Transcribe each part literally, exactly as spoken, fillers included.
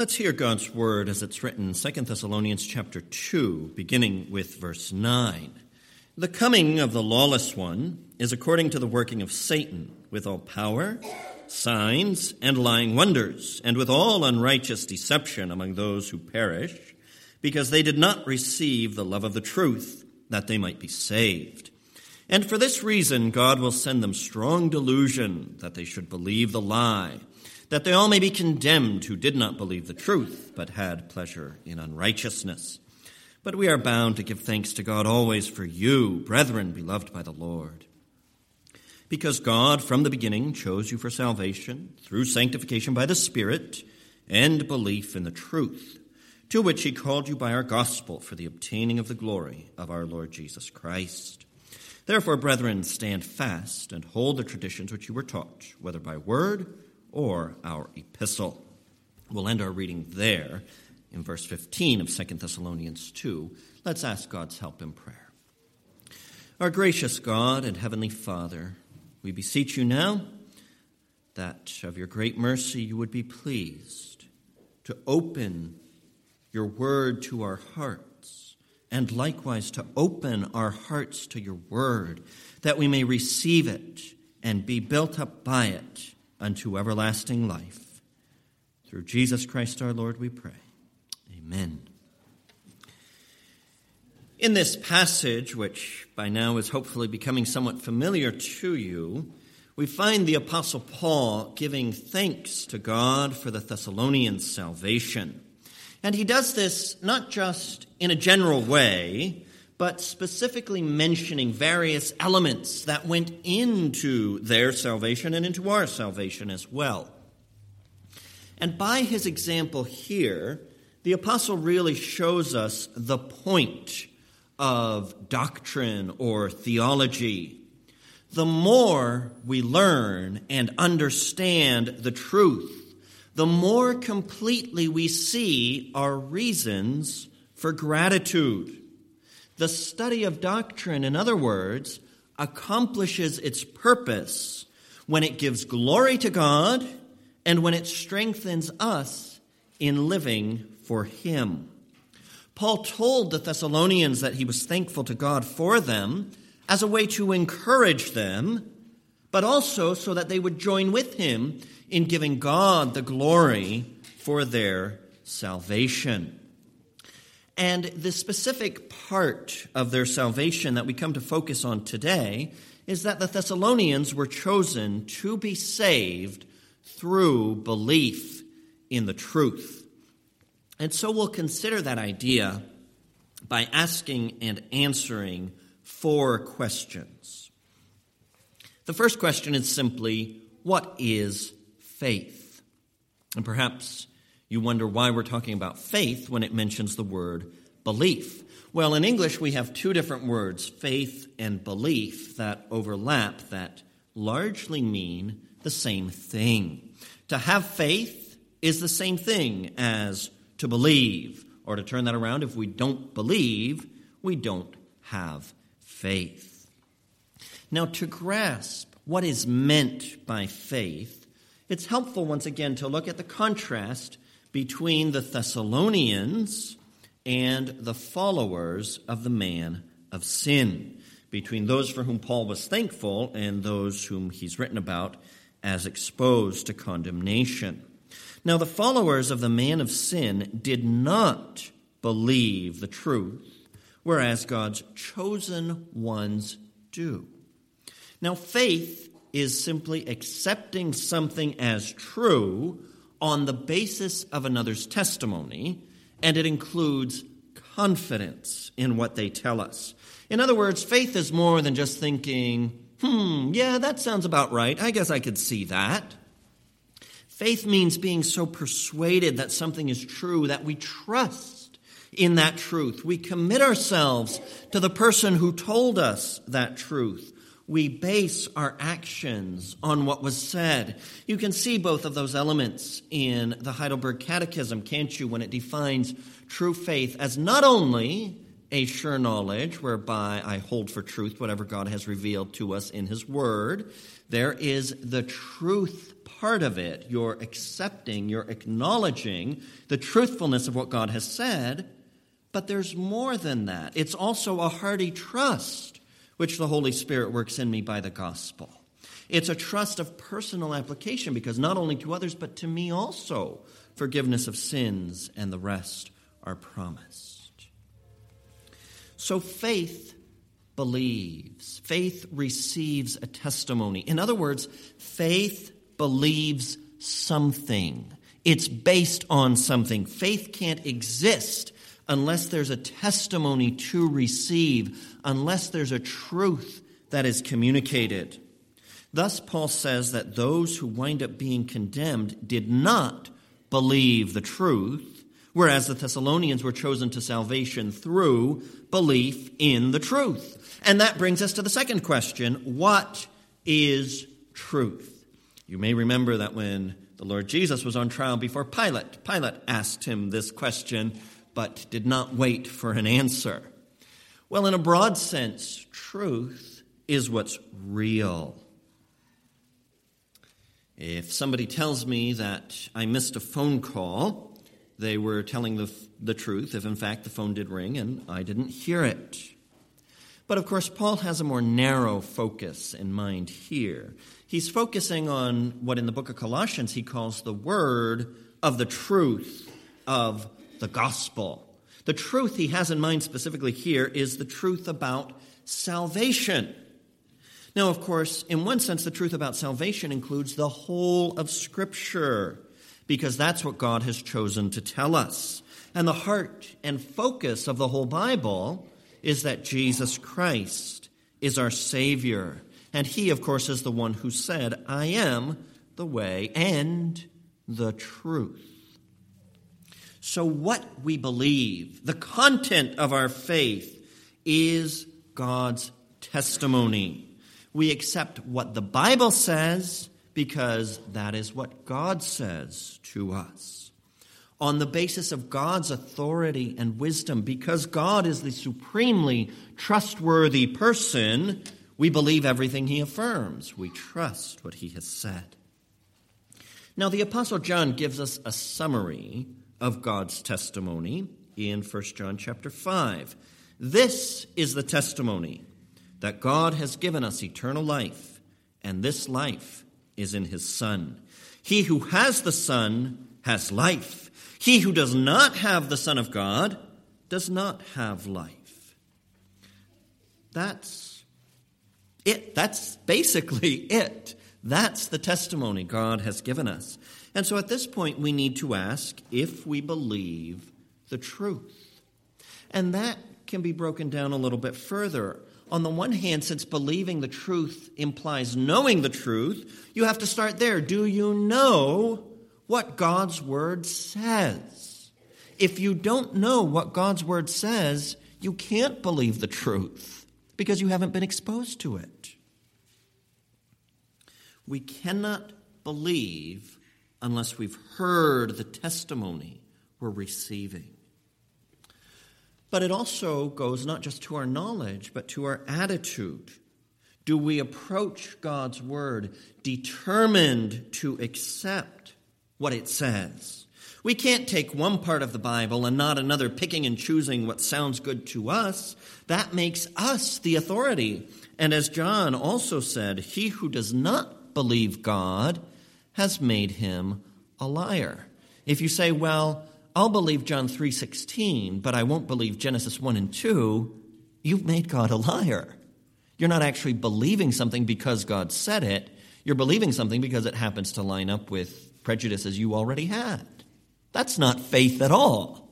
Let's hear God's word as it's written in Second Thessalonians chapter two, beginning with verse nine. The coming of the lawless one is according to the working of Satan, with all power, signs, and lying wonders, and with all unrighteous deception among those who perish, because they did not receive the love of the truth, that they might be saved. And for this reason God will send them strong delusion, that they should believe the lie, that they all may be condemned who did not believe the truth, but had pleasure in unrighteousness. But we are bound to give thanks to God always for you, brethren, beloved by the Lord. Because God from the beginning chose you for salvation through sanctification by the Spirit and belief in the truth, to which he called you by our gospel for the obtaining of the glory of our Lord Jesus Christ. Therefore, brethren, stand fast and hold the traditions which you were taught, whether by word or our epistle. We'll end our reading there in verse fifteen of Second Thessalonians two. Let's ask God's help in prayer. Our gracious God and heavenly Father, we beseech you now that of your great mercy you would be pleased to open your word to our hearts, and likewise to open our hearts to your word, that we may receive it and be built up by it unto everlasting life. Through Jesus Christ our Lord we pray. Amen. In this passage, which by now is hopefully becoming somewhat familiar to you, we find the Apostle Paul giving thanks to God for the Thessalonians' salvation. And he does this not just in a general way, but specifically mentioning various elements that went into their salvation and into our salvation as well. And by his example here, the apostle really shows us the point of doctrine or theology. The more we learn and understand the truth, the more completely we see our reasons for gratitude. The study of doctrine, in other words, accomplishes its purpose when it gives glory to God and when it strengthens us in living for Him. Paul told the Thessalonians that he was thankful to God for them as a way to encourage them, but also so that they would join with him in giving God the glory for their salvation. And the specific part of their salvation that we come to focus on today is that the Thessalonians were chosen to be saved through belief in the truth. And so we'll consider that idea by asking and answering four questions. The first question is simply, what is faith? And perhaps you wonder why we're talking about faith when it mentions the word belief. Well, in English, we have two different words, faith and belief, that overlap, that largely mean the same thing. To have faith is the same thing as to believe. Or to turn that around, if we don't believe, we don't have faith. Now, to grasp what is meant by faith, it's helpful once again to look at the contrast between the Thessalonians and the followers of the man of sin, between those for whom Paul was thankful and those whom he's written about as exposed to condemnation. Now, the followers of the man of sin did not believe the truth, whereas God's chosen ones do. Now, faith is simply accepting something as true on the basis of another's testimony, and it includes confidence in what they tell us. In other words, faith is more than just thinking, hmm, yeah, that sounds about right. I guess I could see that. Faith means being so persuaded that something is true that we trust in that truth. We commit ourselves to the person who told us that truth. We base our actions on what was said. You can see both of those elements in the Heidelberg Catechism, can't you, when it defines true faith as not only a sure knowledge whereby I hold for truth whatever God has revealed to us in His Word. There is the truth part of it. You're accepting, you're acknowledging the truthfulness of what God has said, but there's more than that. It's also a hearty trust, which the Holy Spirit works in me by the gospel. It's a trust of personal application, because not only to others, but to me also, forgiveness of sins and the rest are promised. So faith believes. Faith receives a testimony. In other words, faith believes something. It's based on something. Faith can't exist unless there's a testimony to receive, unless there's a truth that is communicated. Thus, Paul says that those who wind up being condemned did not believe the truth, whereas the Thessalonians were chosen to salvation through belief in the truth. And that brings us to the second question: what is truth? You may remember that when the Lord Jesus was on trial before Pilate, Pilate asked him this question, but did not wait for an answer. Well, in a broad sense, truth is what's real. If somebody tells me that I missed a phone call, they were telling the, the truth if, in fact, the phone did ring and I didn't hear it. But, of course, Paul has a more narrow focus in mind here. He's focusing on what in the book of Colossians he calls the word of the truth of the gospel. The truth he has in mind specifically here is the truth about salvation. Now, of course, in one sense, the truth about salvation includes the whole of Scripture, because that's what God has chosen to tell us. And the heart and focus of the whole Bible is that Jesus Christ is our Savior. And he, of course, is the one who said, "I am the way and the truth." So what we believe, the content of our faith, is God's testimony. We accept what the Bible says because that is what God says to us. On the basis of God's authority and wisdom, because God is the supremely trustworthy person, we believe everything he affirms. We trust what he has said. Now, the Apostle John gives us a summary of God's testimony in First John chapter five. This is the testimony, that God has given us eternal life, and this life is in his Son. He who has the Son has life. He who does not have the Son of God does not have life. That's it. That's basically it. That's the testimony God has given us. And so at this point, we need to ask if we believe the truth. And that can be broken down a little bit further. On the one hand, since believing the truth implies knowing the truth, you have to start there. Do you know what God's word says? If you don't know what God's word says, you can't believe the truth because you haven't been exposed to it. We cannot believe unless we've heard the testimony we're receiving. But it also goes not just to our knowledge, but to our attitude. Do we approach God's word determined to accept what it says? We can't take one part of the Bible and not another, picking and choosing what sounds good to us. That makes us the authority. And as John also said, he who does not believe God has made him a liar. If you say, well, I'll believe John three sixteen, but I won't believe Genesis one and two, you've made God a liar. You're not actually believing something because God said it. You're believing something because it happens to line up with prejudices you already had. That's not faith at all.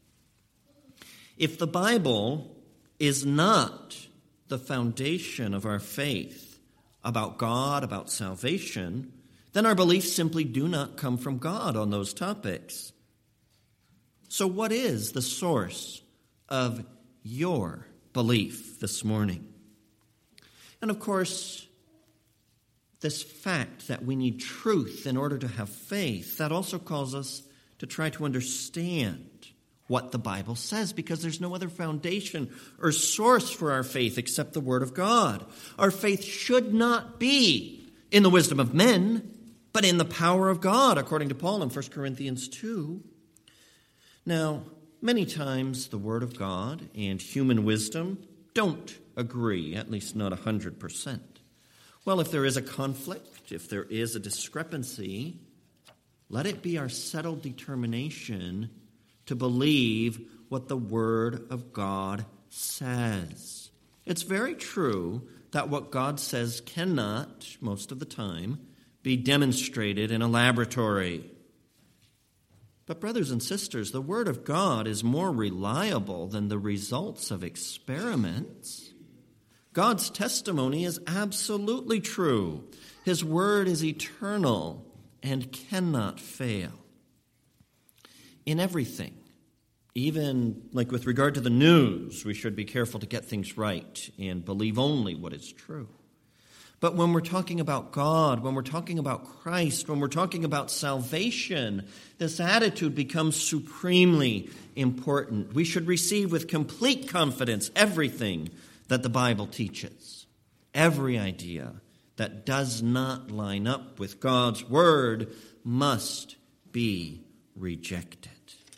If the Bible is not the foundation of our faith about God, about salvation, then our beliefs simply do not come from God on those topics. So what is the source of your belief this morning? And of course, this fact that we need truth in order to have faith, that also calls us to try to understand what the Bible says, because there's no other foundation or source for our faith except the Word of God. Our faith should not be in the wisdom of men, but in the power of God, according to Paul in First Corinthians two. Now, many times the Word of God and human wisdom don't agree, at least not one hundred percent. Well, if there is a conflict, if there is a discrepancy, let it be our settled determination to believe what the Word of God says. It's very true that what God says cannot, most of the time, be demonstrated in a laboratory. But brothers and sisters, the Word of God is more reliable than the results of experiments. God's testimony is absolutely true. His Word is eternal and cannot fail. In everything, even like with regard to the news, we should be careful to get things right and believe only what is true. But when we're talking about God, when we're talking about Christ, when we're talking about salvation, this attitude becomes supremely important. We should receive with complete confidence everything that the Bible teaches. Every idea that does not line up with God's Word must be rejected.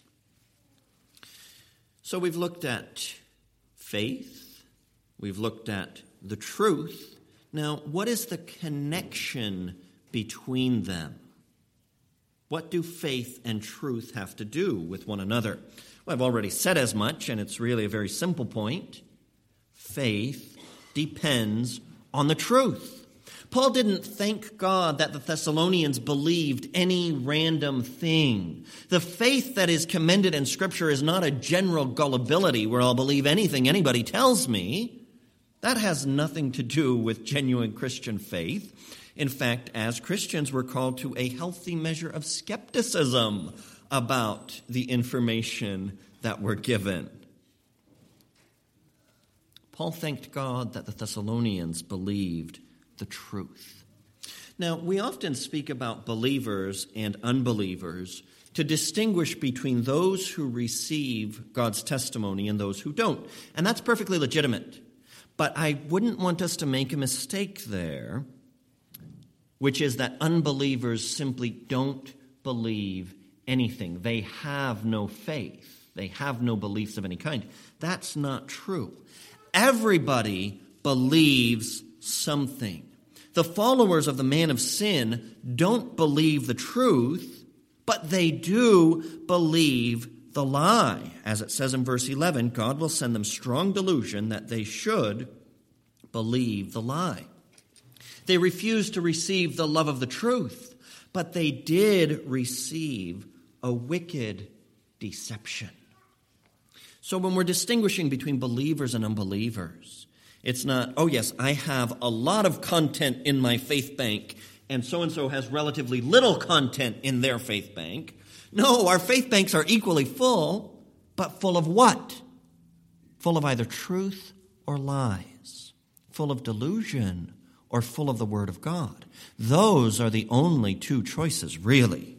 So we've looked at faith. We've looked at the truth. Now, what is the connection between them? What do faith and truth have to do with one another? Well, I've already said as much, and it's really a very simple point. Faith depends on the truth. Paul didn't thank God that the Thessalonians believed any random thing. The faith that is commended in Scripture is not a general gullibility where I'll believe anything anybody tells me. That has nothing to do with genuine Christian faith. In fact, as Christians, we're called to a healthy measure of skepticism about the information that we're given. Paul thanked God that the Thessalonians believed the truth. Now, we often speak about believers and unbelievers to distinguish between those who receive God's testimony and those who don't. And that's perfectly legitimate. But I wouldn't want us to make a mistake there, which is that unbelievers simply don't believe anything. They have no faith. They have no beliefs of any kind. That's not true. Everybody believes something. The followers of the man of sin don't believe the truth, but they do believe the lie. As it says in verse eleven, God will send them strong delusion that they should believe the lie. They refused to receive the love of the truth, but they did receive a wicked deception. So when we're distinguishing between believers and unbelievers, it's not, oh yes, I have a lot of content in my faith bank, and so-and-so has relatively little content in their faith bank. No, our faith banks are equally full, but full of what? Full of either truth or lies, full of delusion or full of the Word of God. Those are the only two choices, really.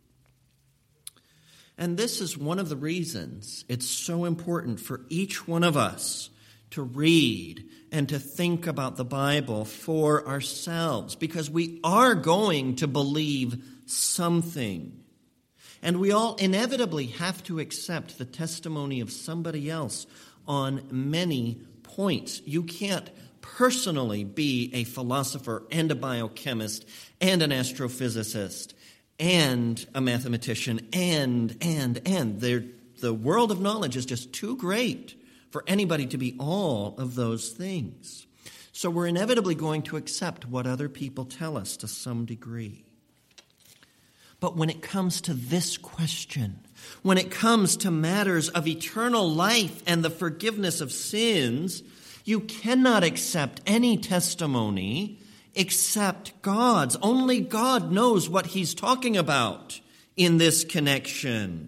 And this is one of the reasons it's so important for each one of us to read and to think about the Bible for ourselves, because we are going to believe something. And we all inevitably have to accept the testimony of somebody else on many points. You can't personally be a philosopher and a biochemist and an astrophysicist and a mathematician and, and, and. They're, the world of knowledge is just too great for anybody to be all of those things. So we're inevitably going to accept what other people tell us to some degree. But when it comes to this question, when it comes to matters of eternal life and the forgiveness of sins, you cannot accept any testimony except God's. Only God knows what he's talking about in this connection.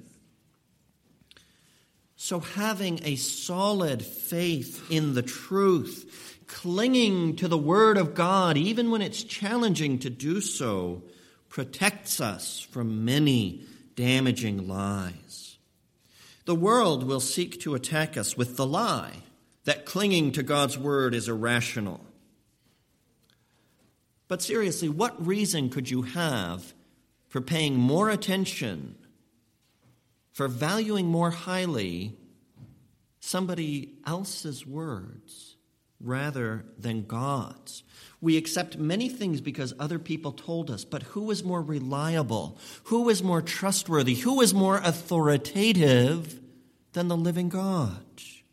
So having a solid faith in the truth, clinging to the Word of God, even when it's challenging to do so, protects us from many damaging lies. The world will seek to attack us with the lie that clinging to God's Word is irrational. But seriously, what reason could you have for paying more attention, for valuing more highly somebody else's words rather than God's? We accept many things because other people told us, but who is more reliable? Who is more trustworthy? Who is more authoritative than the living God?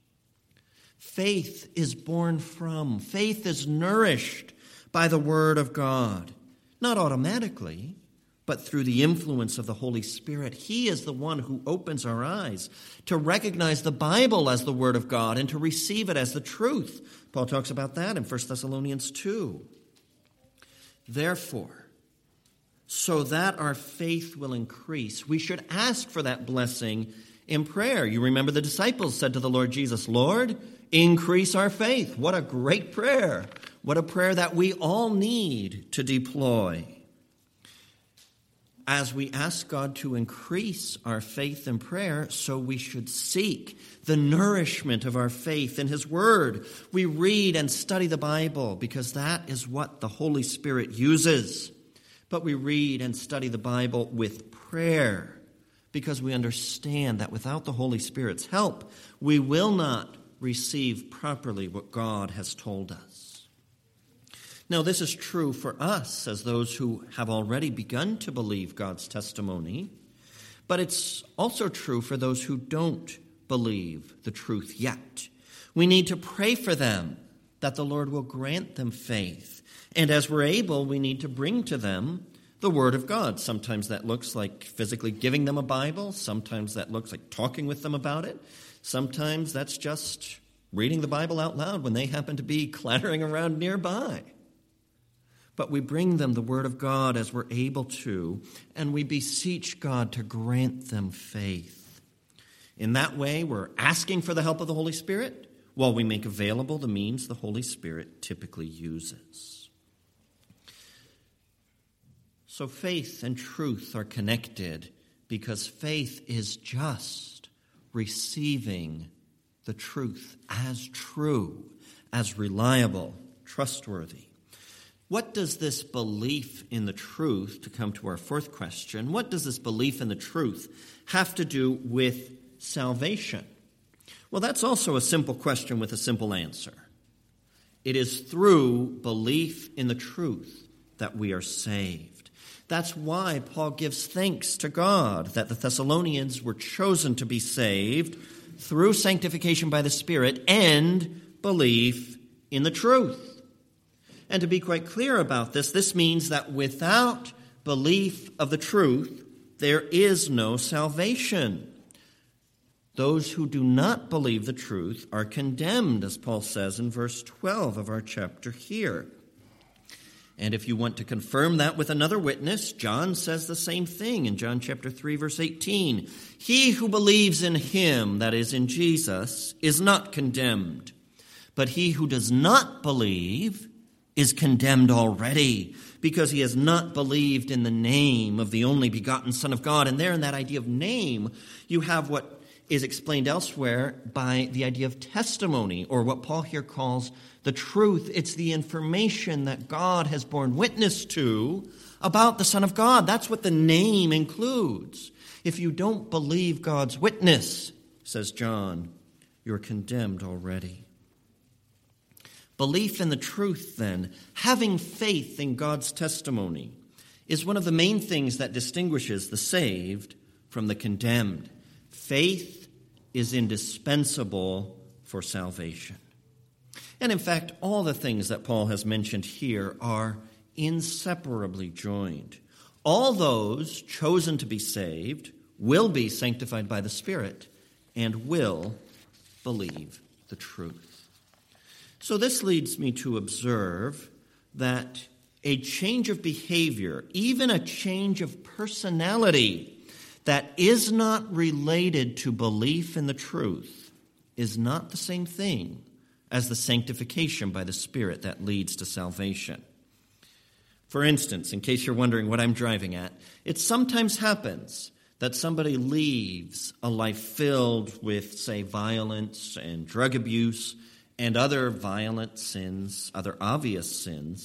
Faith is born from, faith is nourished by the Word of God. Not automatically, but through the influence of the Holy Spirit. He is the one who opens our eyes to recognize the Bible as the Word of God and to receive it as the truth. Paul talks about that in First Thessalonians two. Therefore, so that our faith will increase, we should ask for that blessing in prayer. You remember the disciples said to the Lord Jesus, Lord, increase our faith. What a great prayer. What a prayer that we all need to deploy. As we ask God to increase our faith in prayer, so we should seek the nourishment of our faith in His Word. We read and study the Bible because that is what the Holy Spirit uses. But we read and study the Bible with prayer because we understand that without the Holy Spirit's help, we will not receive properly what God has told us. Now, this is true for us as those who have already begun to believe God's testimony, but it's also true for those who don't believe the truth yet. We need to pray for them that the Lord will grant them faith. And as we're able, we need to bring to them the Word of God. Sometimes that looks like physically giving them a Bible. Sometimes that looks like talking with them about it. Sometimes that's just reading the Bible out loud when they happen to be clattering around nearby. But we bring them the Word of God as we're able to, and we beseech God to grant them faith. In that way, we're asking for the help of the Holy Spirit while we make available the means the Holy Spirit typically uses. So faith and truth are connected because faith is just receiving the truth as true, as reliable, trustworthy. What does this belief in the truth, to come to our fourth question, what does this belief in the truth have to do with salvation? Well, that's also a simple question with a simple answer. It is through belief in the truth that we are saved. That's why Paul gives thanks to God that the Thessalonians were chosen to be saved through sanctification by the Spirit and belief in the truth. And to be quite clear about this, this means that without belief of the truth, there is no salvation. Those who do not believe the truth are condemned, as Paul says in verse twelve of our chapter here. And if you want to confirm that with another witness, John says the same thing in John chapter three, verse eighteen. He who believes in him, that is in Jesus, is not condemned. But he who does not believe is condemned already because he has not believed in the name of the only begotten Son of God. And there in that idea of name, you have what is explained elsewhere by the idea of testimony, or what Paul here calls the truth. It's the information that God has borne witness to about the Son of God. That's what the name includes. If you don't believe God's witness, says John, you're condemned already. Belief in the truth, then, having faith in God's testimony, is one of the main things that distinguishes the saved from the condemned. Faith is indispensable for salvation. And in fact, all the things that Paul has mentioned here are inseparably joined. All those chosen to be saved will be sanctified by the Spirit and will believe the truth. So this leads me to observe that a change of behavior, even a change of personality that is not related to belief in the truth, is not the same thing as the sanctification by the Spirit that leads to salvation. For instance, in case you're wondering what I'm driving at, it sometimes happens that somebody leaves a life filled with, say, violence and drug abuse and other violent sins, other obvious sins,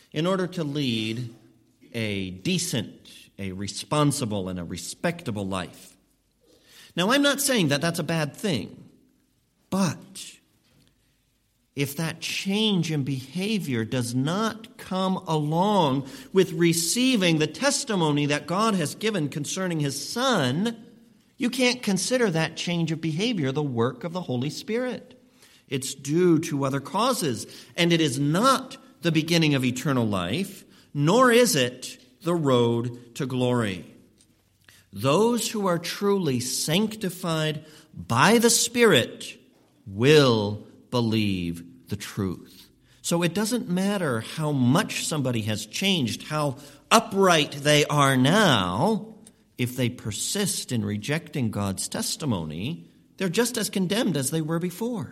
in order to lead a decent, a responsible, and a respectable life. Now, I'm not saying that that's a bad thing, but if that change in behavior does not come along with receiving the testimony that God has given concerning his Son, you can't consider that change of behavior the work of the Holy Spirit. It's due to other causes, and it is not the beginning of eternal life, nor is it the road to glory. Those who are truly sanctified by the Spirit will believe the truth. So it doesn't matter how much somebody has changed, how upright they are now. If they persist in rejecting God's testimony, they're just as condemned as they were before.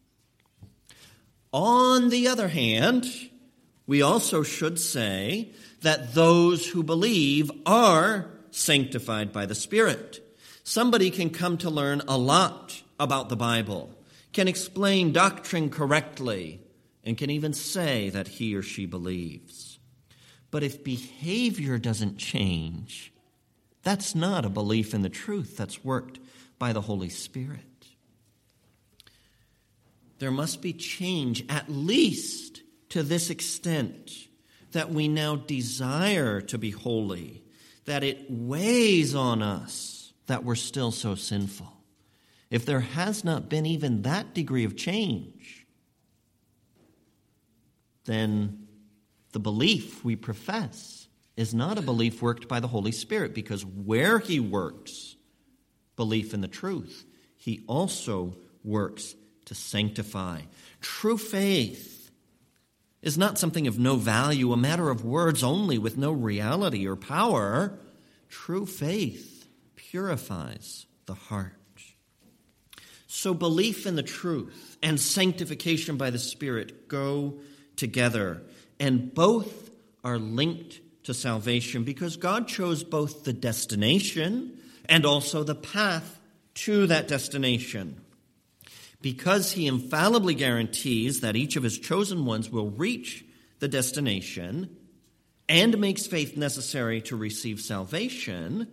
On the other hand, we also should say that those who believe are sanctified by the Spirit. Somebody can come to learn a lot about the Bible, can explain doctrine correctly, and can even say that he or she believes. But if behavior doesn't change, that's not a belief in the truth that's worked by the Holy Spirit. There must be change, at least to this extent, that we now desire to be holy, that it weighs on us that we're still so sinful. If there has not been even that degree of change, then the belief we profess is not a belief worked by the Holy Spirit, because where he works belief in the truth, he also works to sanctify. True faith is not something of no value, a matter of words only with no reality or power. True faith purifies the heart. So belief in the truth and sanctification by the Spirit go together, and both are linked to salvation because God chose both the destination and also the path to that destination. Because he infallibly guarantees that each of his chosen ones will reach the destination and makes faith necessary to receive salvation,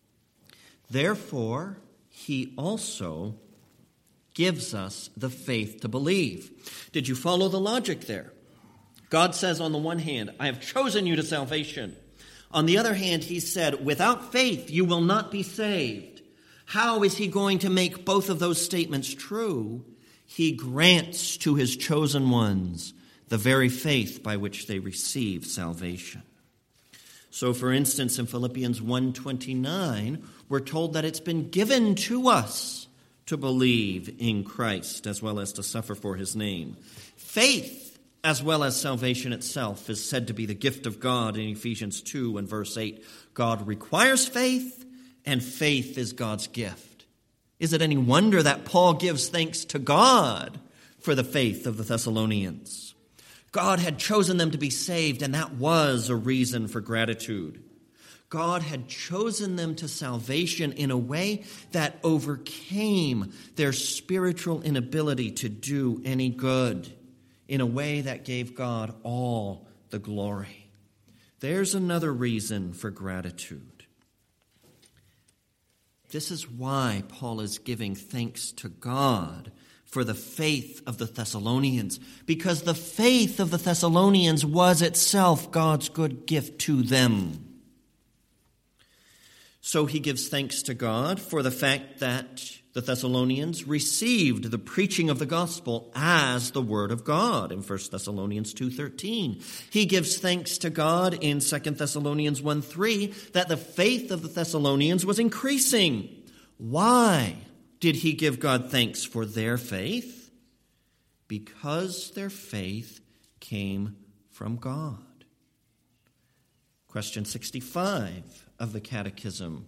therefore, he also gives us the faith to believe. Did you follow the logic there? God says on the one hand, I have chosen you to salvation. On the other hand, he said, without faith you will not be saved. How is he going to make both of those statements true? He grants to his chosen ones the very faith by which they receive salvation. So, for instance, in Philippians one twenty-nine, we're told that it's been given to us to believe in Christ as well as to suffer for his name. Faith, as well as salvation itself, is said to be the gift of God in Ephesians two and verse eight. God requires faith, and faith is God's gift. Is it any wonder that Paul gives thanks to God for the faith of the Thessalonians? God had chosen them to be saved, and that was a reason for gratitude. God had chosen them to salvation in a way that overcame their spiritual inability to do any good, in a way that gave God all the glory. There's another reason for gratitude. This is why Paul is giving thanks to God for the faith of the Thessalonians, because the faith of the Thessalonians was itself God's good gift to them. So he gives thanks to God for the fact that the Thessalonians received the preaching of the gospel as the word of God in First Thessalonians two thirteen. He gives thanks to God in Second Thessalonians one three that the faith of the Thessalonians was increasing. Why did he give God thanks for their faith? Because their faith came from God. Question sixty-five of the Catechism.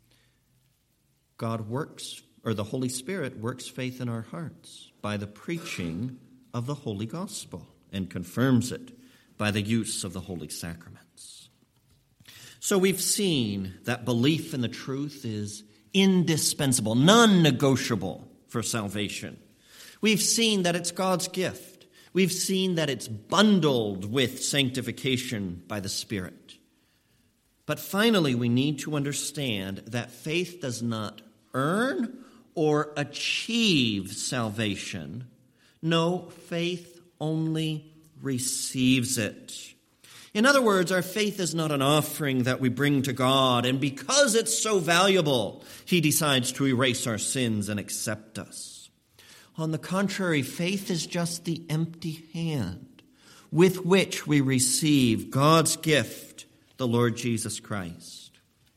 God works, or the Holy Spirit works faith in our hearts by the preaching of the Holy Gospel and confirms it by the use of the Holy Sacraments. So we've seen that belief in the truth is indispensable, non-negotiable for salvation. We've seen that it's God's gift. We've seen that it's bundled with sanctification by the Spirit. But finally, we need to understand that faith does not earn or achieve salvation. No, faith only receives it. In other words, our faith is not an offering that we bring to God, and because it's so valuable, He decides to erase our sins and accept us. On the contrary, faith is just the empty hand with which we receive God's gift, the Lord Jesus Christ.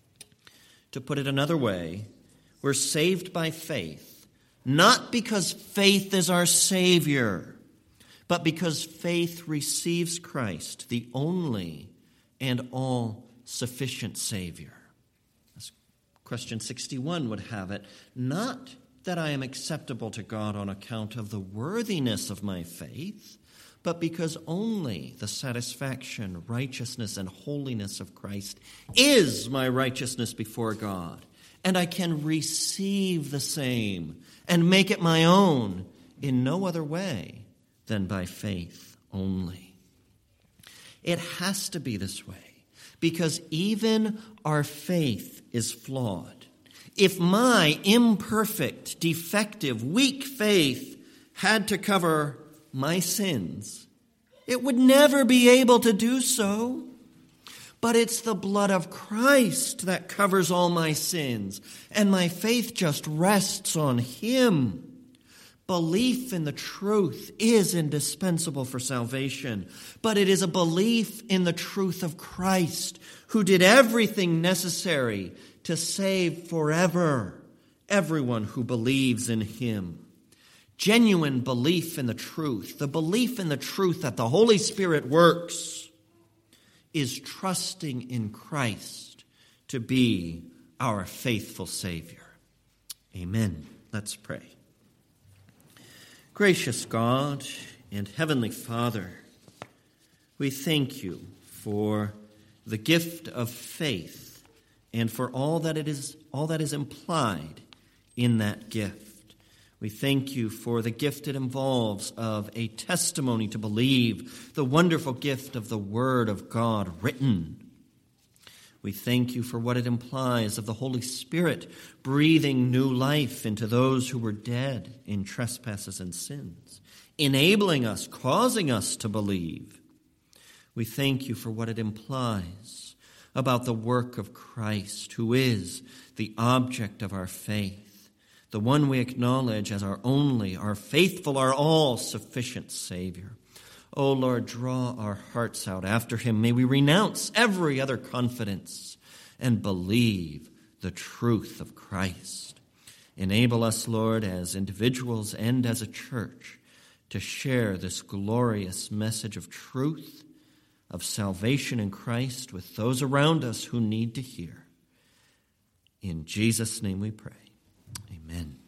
To put it another way, we're saved by faith, not because faith is our Savior, but because faith receives Christ, the only and all-sufficient Savior. As question sixty-one would have it, not that I am acceptable to God on account of the worthiness of my faith, but because only the satisfaction, righteousness, and holiness of Christ is my righteousness before God, and I can receive the same and make it my own in no other way than by faith only. It has to be this way, because even our faith is flawed. If my imperfect, defective, weak faith had to cover my sins, it would never be able to do so. But it's the blood of Christ that covers all my sins, and my faith just rests on Him. Belief in the truth is indispensable for salvation, but it is a belief in the truth of Christ, who did everything necessary to save forever everyone who believes in Him. Genuine belief in the truth, the belief in the truth that the Holy Spirit works, is trusting in Christ to be our faithful Savior. Amen. Let's pray. Gracious God and Heavenly Father, we thank you for the gift of faith and for all that it is, all that is implied in that gift. We thank you for the gift it involves of a testimony to believe, the wonderful gift of the Word of God written. We thank you for what it implies of the Holy Spirit breathing new life into those who were dead in trespasses and sins, enabling us, causing us to believe. We thank you for what it implies about the work of Christ, who is the object of our faith, the one we acknowledge as our only, our faithful, our all-sufficient Savior. O Lord, draw our hearts out after Him. May we renounce every other confidence and believe the truth of Christ. Enable us, Lord, as individuals and as a church, to share this glorious message of truth, of salvation in Christ with those around us who need to hear. In Jesus' name we pray. Amen.